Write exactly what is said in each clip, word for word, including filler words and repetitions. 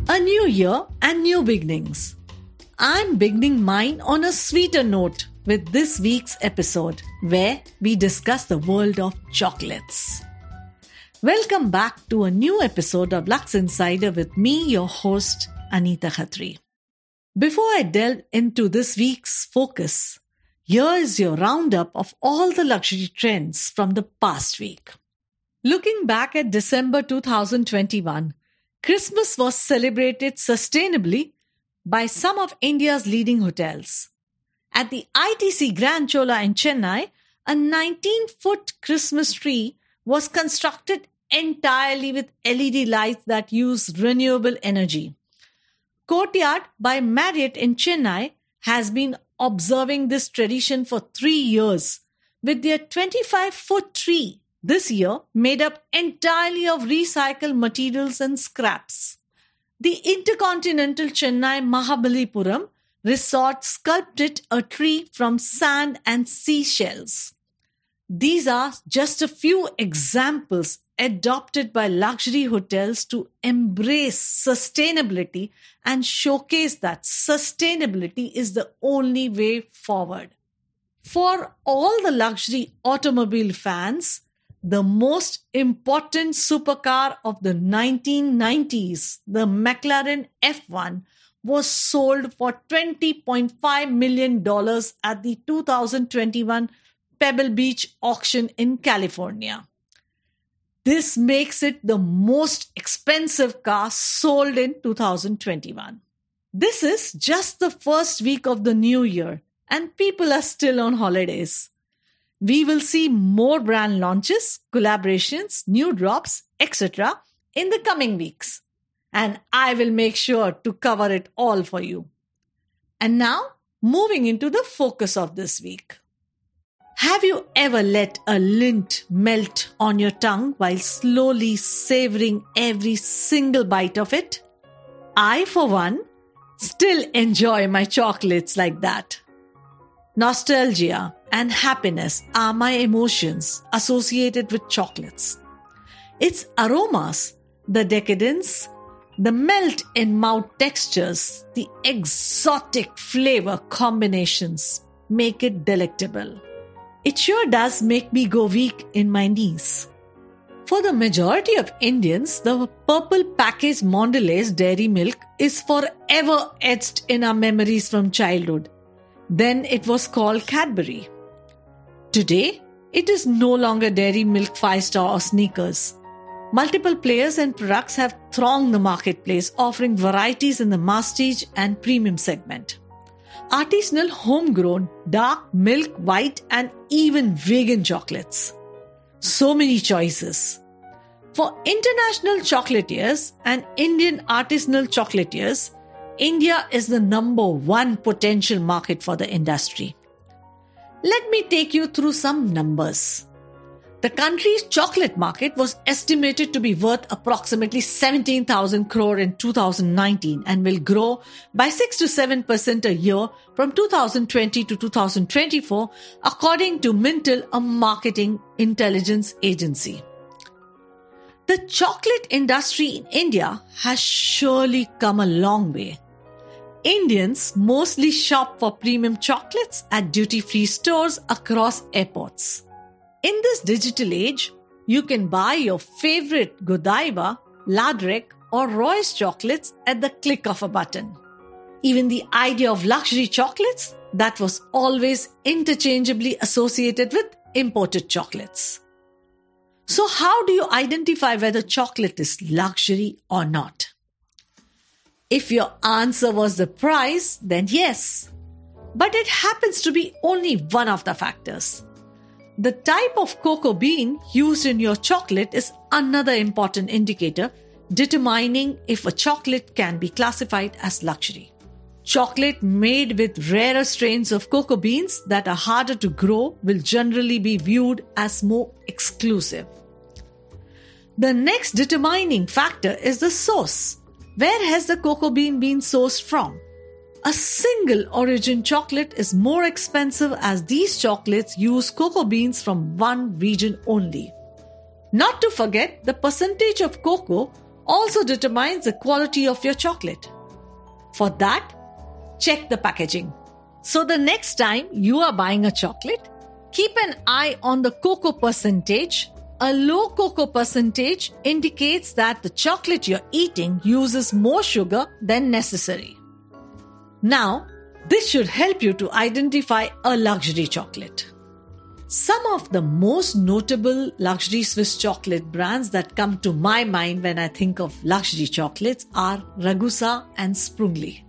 A new year and new beginnings. I'm beginning mine on a sweeter note with this week's episode where we discuss the world of chocolates. Welcome back to a new episode of Lux Insider with me, your host, Anita Khatri. Before I delve into this week's focus, here is your roundup of all the luxury trends from the past week. Looking back at December two thousand twenty-one, Christmas was celebrated sustainably by some of India's leading hotels. At the I T C Grand Chola in Chennai, a nineteen-foot Christmas tree was constructed entirely with L E D lights that use renewable energy. Courtyard by Marriott in Chennai has been observing this tradition for three years, with their twenty-five-foot tree this year made up entirely of recycled materials and scraps. The Intercontinental Chennai Mahabalipuram Resort sculpted a tree from sand and seashells. These are just a few examples adopted by luxury hotels to embrace sustainability and showcase that sustainability is the only way forward. For all the luxury automobile fans, the most important supercar of the nineteen nineties, the McLaren F one, was sold for twenty point five million dollars at the two thousand twenty-one Pebble Beach auction in California. This makes it the most expensive car sold in two thousand twenty-one. This is just the first week of the new year, and people are still on holidays. We will see more brand launches, collaborations, new drops, et cetera in the coming weeks. And I will make sure to cover it all for you. And now, moving into the focus of this week. Have you ever let a Lindt melt on your tongue while slowly savoring every single bite of it? I, for one, still enjoy my chocolates like that. Nostalgia and happiness are my emotions associated with chocolates. Its aromas, the decadence, the melt-in-mouth textures, the exotic flavor combinations make it delectable. It sure does make me go weak in my knees. For the majority of Indians, the purple packaged Mondelez dairy milk is forever etched in our memories from childhood. Then it was called Cadbury. Today, it is no longer Dairy Milk Five Star or Snickers. Multiple players and products have thronged the marketplace, offering varieties in the masstige and premium segment. Artisanal, homegrown, dark, milk, white, and even vegan chocolates. So many choices. For international chocolatiers and Indian artisanal chocolatiers, India is the number one potential market for the industry. Let me take you through some numbers. The country's chocolate market was estimated to be worth approximately seventeen thousand crore in two thousand nineteen and will grow by six to seven percent a year from two thousand twenty to two thousand twenty-four, according to Mintel, a marketing intelligence agency. The chocolate industry in India has surely come a long way. Indians mostly shop for premium chocolates at duty-free stores across airports. In this digital age, you can buy your favorite Godiva, Ladrek, or Royce chocolates at the click of a button. Even the idea of luxury chocolates, that was always interchangeably associated with imported chocolates. So how do you identify whether chocolate is luxury or not? If your answer was the price, then yes. But it happens to be only one of the factors. The type of cocoa bean used in your chocolate is another important indicator determining if a chocolate can be classified as luxury. Chocolate made with rarer strains of cocoa beans that are harder to grow will generally be viewed as more exclusive. The next determining factor is the source. Where has the cocoa bean been sourced from? A single origin chocolate is more expensive as these chocolates use cocoa beans from one region only. Not to forget the percentage of cocoa also determines the quality of your chocolate. For that, check the packaging. So the next time you are buying a chocolate, keep an eye on the cocoa percentage. A low cocoa percentage indicates that the chocolate you're eating uses more sugar than necessary. Now, this should help you to identify a luxury chocolate. Some of the most notable luxury Swiss chocolate brands that come to my mind when I think of luxury chocolates are Ragusa and Sprungli.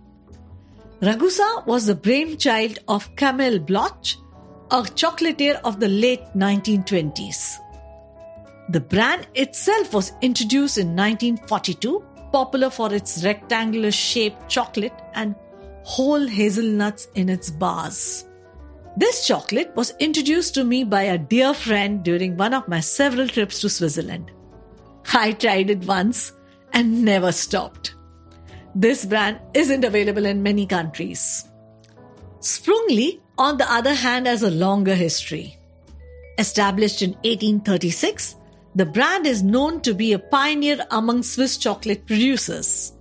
Ragusa was the brainchild of Kamil Bloch, a chocolatier of the late nineteen twenties. The brand itself was introduced in nineteen forty-two, popular for its rectangular shaped chocolate and whole hazelnuts in its bars. This chocolate was introduced to me by a dear friend during one of my several trips to Switzerland. I tried it once and never stopped. This brand isn't available in many countries. Sprungli, on the other hand, has a longer history. Established in eighteen thirty-six, the brand is known to be a pioneer among Swiss chocolate producers.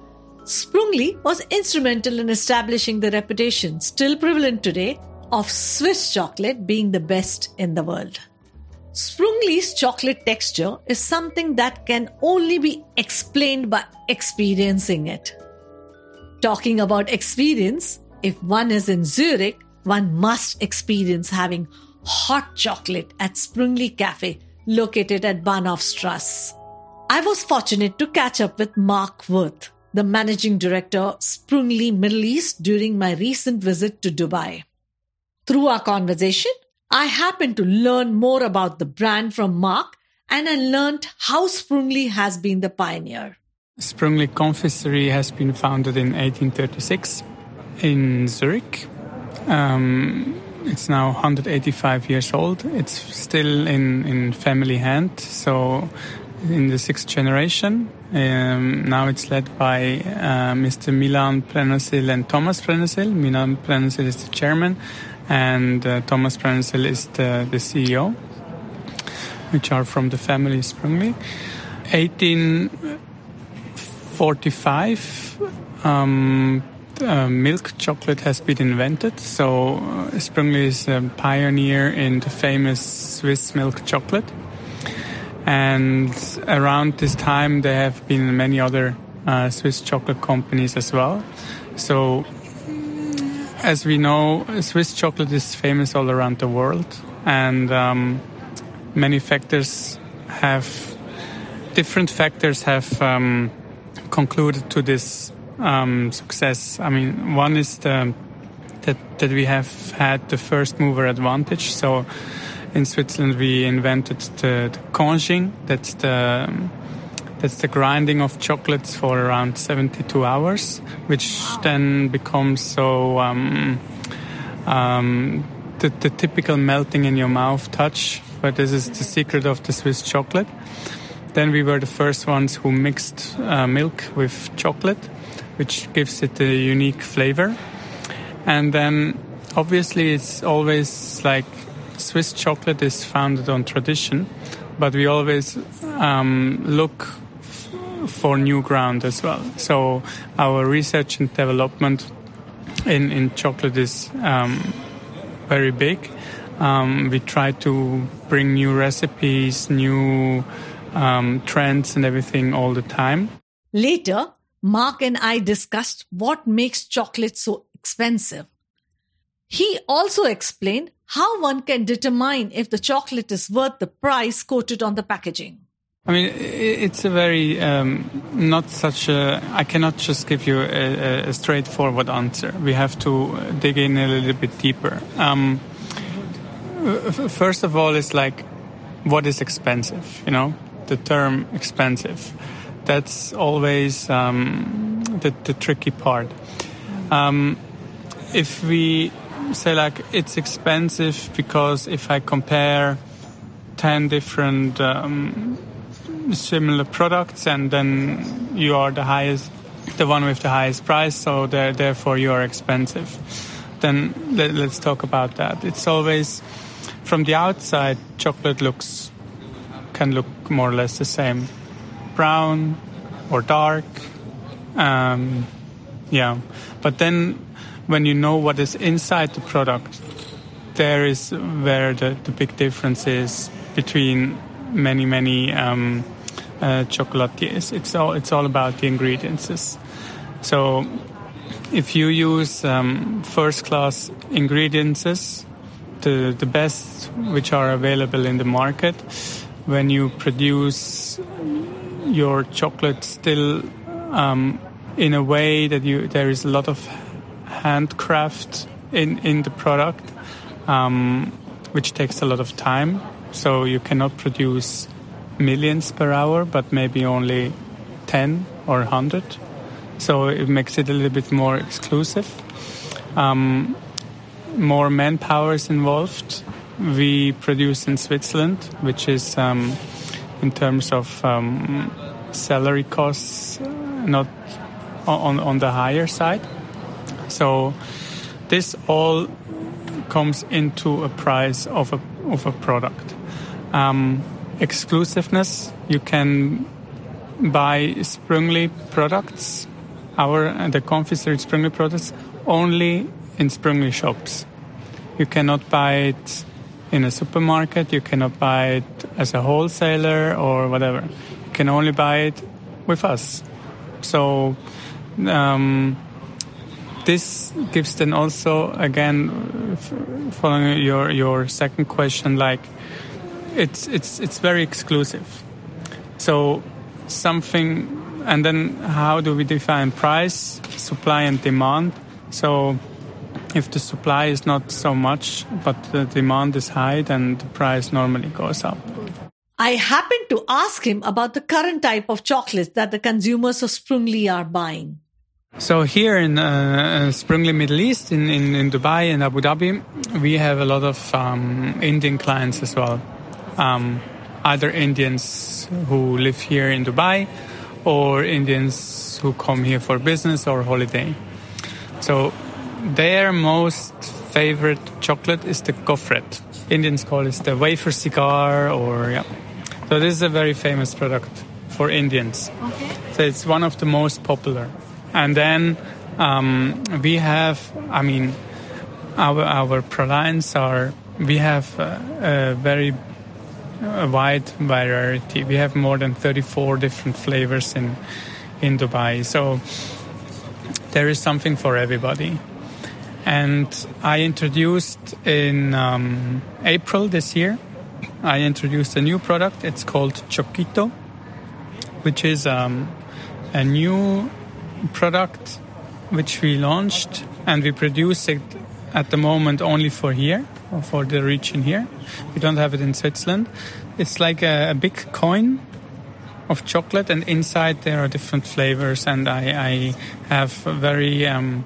Sprungli was instrumental in establishing the reputation, still prevalent today, of Swiss chocolate being the best in the world. Sprungli's chocolate texture is something that can only be explained by experiencing it. Talking about experience, if one is in Zurich, one must experience having hot chocolate at Sprungli Cafe, located at Bahnhofstrasse. I was fortunate to catch up with Mark Wirth, the managing director of Sprungli Middle East, during my recent visit to Dubai. Through our conversation, I happened to learn more about the brand from Mark, and I learned how Sprungli has been the pioneer. Sprungli Confiserie has been founded in eighteen thirty-six in Zurich. Um, it's now one hundred eighty-five years old. It's still in, in family hand, so in the sixth generation. Um, now it's led by uh, Mister Milan Prenossil and Thomas Prenossil. Milan Prenossil is the chairman, and uh, Thomas Prenossil is the, the C E O, which are from the family Sprungli. eighteen forty-five, um, uh, milk chocolate has been invented. So uh, Sprungli is a pioneer in the famous Swiss milk chocolate. And around this time, there have been many other uh, Swiss chocolate companies as well. So, as we know, Swiss chocolate is famous all around the world, and um, many factors have, different factors have um, concluded to this um, success. I mean, one is the, that that we have had the first mover advantage. So, in Switzerland, we invented the, the conching. That's the that's the grinding of chocolates for around seventy-two hours, which then becomes so um, um, the, the typical melting in your mouth touch. But this is the secret of the Swiss chocolate. Then we were the first ones who mixed uh, milk with chocolate, which gives it a unique flavor. And then, obviously, it's always like Swiss chocolate is founded on tradition, but we always um, look f- for new ground as well. So our research and development in, in chocolate is um, very big. Um, we try to bring new recipes, new um, trends and everything all the time. Later, Mark and I discussed what makes chocolate so expensive. He also explained how one can determine if the chocolate is worth the price quoted on the packaging. I mean, it's a very, um, not such a, I cannot just give you a, a straightforward answer. We have to dig in a little bit deeper. Um, first of all, it's like, what is expensive, you know? The term expensive. That's always um, the, the tricky part. Um, if we say like it's expensive because if I compare ten different um, similar products and then you are the highest, the one with the highest price, so there, therefore you are expensive, then let, let's talk about that. It's always, from the outside, chocolate looks can look more or less the same. Brown, or dark. Um, yeah, but then when you know what is inside the product, there is where the, the big difference is between many, many um, uh, chocolatiers. It's all, it's all about the ingredients. So if you use um, first-class ingredients, the, the best which are available in the market, when you produce your chocolate still um, in a way that you there is a lot of handcraft in, in the product, um, which takes a lot of time. So you cannot produce millions per hour, but maybe only ten or one hundred. So it makes it a little bit more exclusive. Um, more manpower is involved. We produce in Switzerland, which is, um, in terms of um, salary costs, not on, on the higher side. So this all comes into a price of a of a product. Um, exclusiveness, you can buy Sprüngli products, our the Confiserie Sprüngli products, only in Sprüngli shops. You cannot buy it in a supermarket, you cannot buy it as a wholesaler or whatever. You can only buy it with us. So um, this gives then also, again, f- following your, your second question, like it's it's it's very exclusive. So something, and then how do we define price, supply and demand? So if the supply is not so much, but the demand is high, then the price normally goes up. I happened to ask him about the current type of chocolates that the consumers of Sprüngli are buying. So here in uh, Sprüngli Middle East, in, in, in Dubai and Abu Dhabi, we have a lot of um, Indian clients as well. Um, either Indians who live here in Dubai or Indians who come here for business or holiday. So their most favorite chocolate is the gofret. Indians call it the wafer cigar, or yeah. So this is a very famous product for Indians. Okay. So it's one of the most popular. And then um, we have, I mean, our our pralines are, we have a, a very a wide variety. We have more than thirty-four different flavors in in Dubai. So there is something for everybody. And I introduced in um, April this year, I introduced a new product. It's called Choquito, which is um, a new product which we launched, and we produce it at the moment only for here, or for the region here. We don't have it in Switzerland. It's like a, a big coin of chocolate, and inside there are different flavors, and I, I have a very um,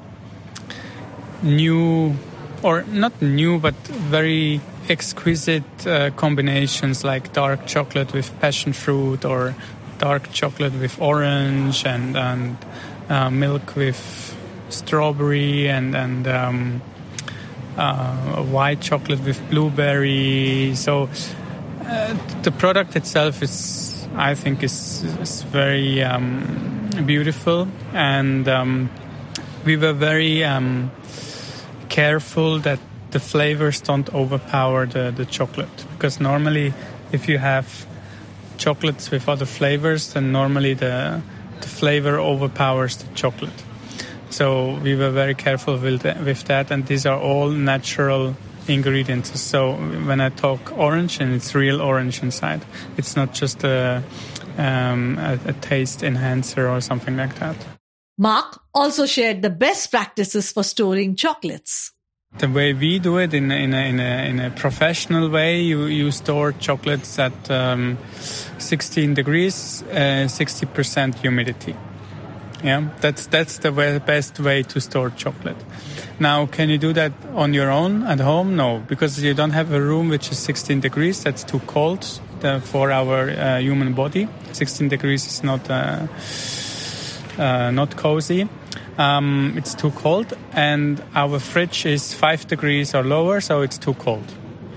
new, or not new, but very exquisite uh, combinations, like dark chocolate with passion fruit, or dark chocolate with orange, and, and uh, milk with strawberry, and, and um, uh, white chocolate with blueberry. So uh, the product itself is, I think, is, is very um, beautiful, and um, we were very um, careful that the flavors don't overpower the, the chocolate, because normally if you have chocolates with other flavors, then normally the the flavor overpowers the chocolate. So we were very careful with that, with that, and these are all natural ingredients. So when I talk orange, and it's real orange inside, it's not just a, um, a, a taste enhancer or something like that. Mark also shared the best practices for storing chocolates. The way we do it in, in, a, in, a, in a professional way, you, you store chocolates at um, sixteen degrees, uh, sixty percent humidity. Yeah, that's that's the way, best way to store chocolate. Now, can you do that on your own at home? No, because you don't have a room which is sixteen degrees. That's too cold the, for our uh, human body. sixteen degrees is not uh, uh, not cozy. Um, it's too cold, and our fridge is five degrees or lower, so it's too cold.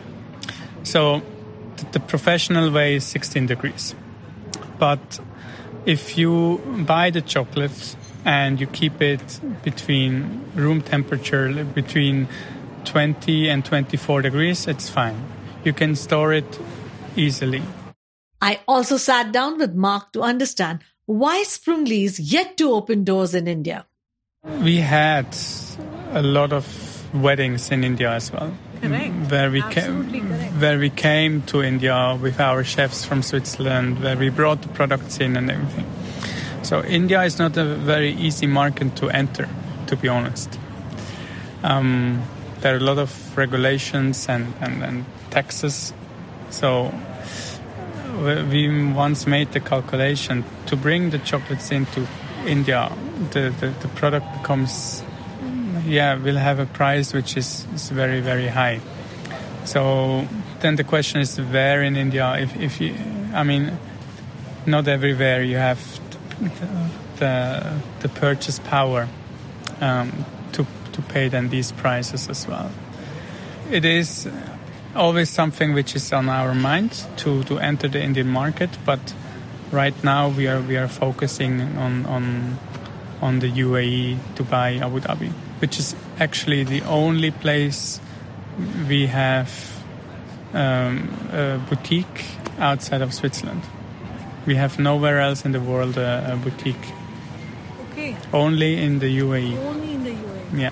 So th- the professional way is sixteen degrees. But if you buy the chocolate and you keep it between room temperature, between twenty and twenty-four degrees, it's fine. You can store it easily. I also sat down with Mark to understand why Sprungli is yet to open doors in India. We had a lot of weddings in India as well. Correct. Where we Absolutely came, correct. where we came to India with our chefs from Switzerland, where we brought the products in and everything. So India is not a very easy market to enter, to be honest. Um, there are a lot of regulations and, and, and taxes. So we once made the calculation to bring the chocolates into India, the, the, the product becomes, yeah, will have a price which is, is very, very high. So then the question is where in India, if, if you, I mean, not everywhere you have the, the, the purchase power um, to, to pay then these prices as well. It is always something which is on our mind to, to enter the Indian market, but right now we are we are focusing on on on the U A E, Dubai, Abu Dhabi, which is actually the only place we have um, a boutique outside of Switzerland. We have nowhere else in the world a, a boutique. Okay. Only in the U A E. Only in the U A E. Yeah.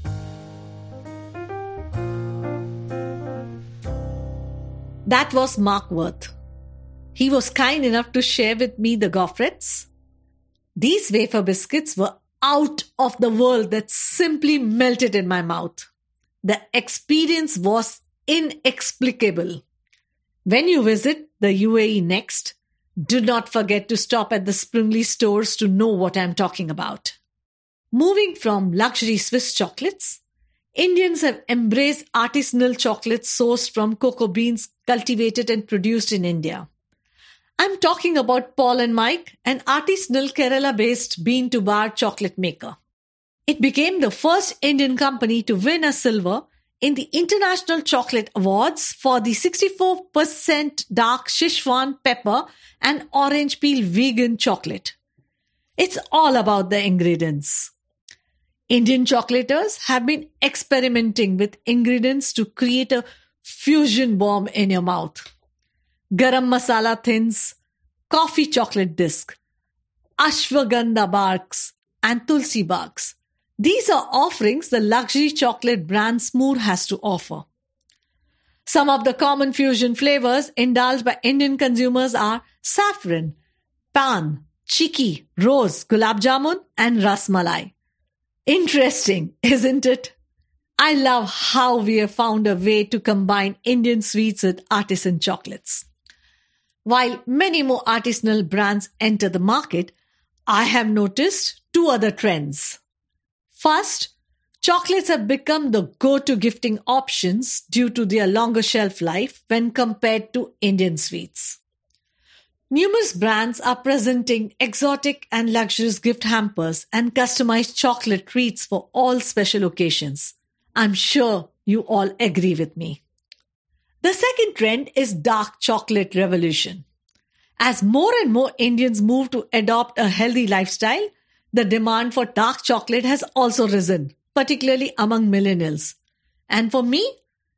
That was Mark Worth. He was kind enough to share with me the gaufrettes. These wafer biscuits were out of the world that simply melted in my mouth. The experience was inexplicable. When you visit the U A E next, do not forget to stop at the Sprungli stores to know what I'm talking about. Moving from luxury Swiss chocolates, Indians have embraced artisanal chocolates sourced from cocoa beans cultivated and produced in India. I'm talking about Paul and Mike, an artisanal Kerala-based bean-to-bar chocolate maker. It became the first Indian company to win a silver in the International Chocolate Awards for the sixty-four percent dark Szechuan pepper and orange peel vegan chocolate. It's all about the ingredients. Indian chocolaters have been experimenting with ingredients to create a fusion bomb in your mouth. Garam masala thins, coffee chocolate disc, ashwagandha barks, and tulsi barks. These are offerings the luxury chocolate brand Smoor has to offer. Some of the common fusion flavors indulged by Indian consumers are saffron, pan, chikki, rose, gulab jamun, and ras malai. Interesting, isn't it? I love how we have found a way to combine Indian sweets with artisan chocolates. While many more artisanal brands enter the market, I have noticed two other trends. First, chocolates have become the go-to gifting options due to their longer shelf life when compared to Indian sweets. Numerous brands are presenting exotic and luxurious gift hampers and customized chocolate treats for all special occasions. I'm sure you all agree with me. The second trend is dark chocolate revolution. As more and more Indians move to adopt a healthy lifestyle, the demand for dark chocolate has also risen, particularly among millennials. And for me,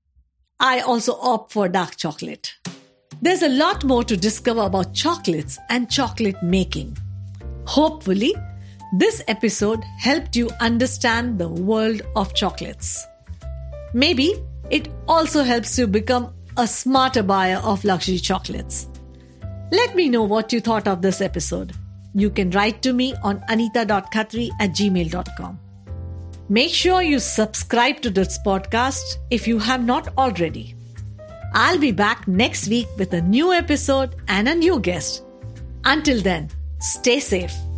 I also opt for dark chocolate. There's a lot more to discover about chocolates and chocolate making. Hopefully, this episode helped you understand the world of chocolates. Maybe it also helps you become a smarter buyer of luxury chocolates. Let me know what you thought of this episode. You can write to me on anita dot khatri at gmail dot com. Make sure you subscribe to this podcast if you have not already. I'll be back next week with a new episode and a new guest. Until then, stay safe.